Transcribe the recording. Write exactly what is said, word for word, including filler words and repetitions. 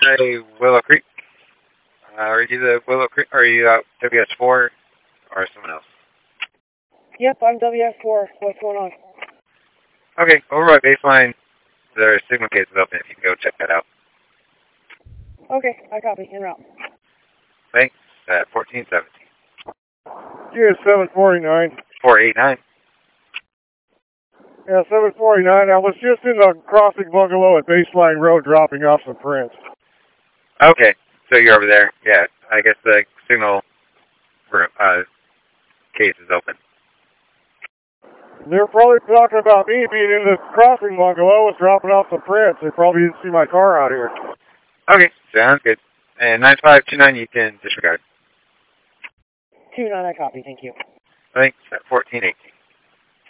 say Willow Creek. Uh, are you the Willow Creek? Or are you uh, W S four or someone else? Yep, I'm W S four. What's going on? Okay, over at baseline, their signal case is open. If you can go check that out. Okay, I copy. En route. Thanks. At fourteen seventeen. Yeah, seven forty-nine. four eighty-nine. Yeah, seven forty-nine. I was just in the crossing bungalow at Baseline Road dropping off some prints. Okay, so you're over there. Yeah, I guess the signal for, uh, case is open. They're probably talking about me being in the crossing bungalow and dropping off some prints. They probably didn't see my car out here. Okay, sounds good. And nine five two nine, you can disregard. two nine, I copy. Thank you. Thanks. At fourteen eighteen.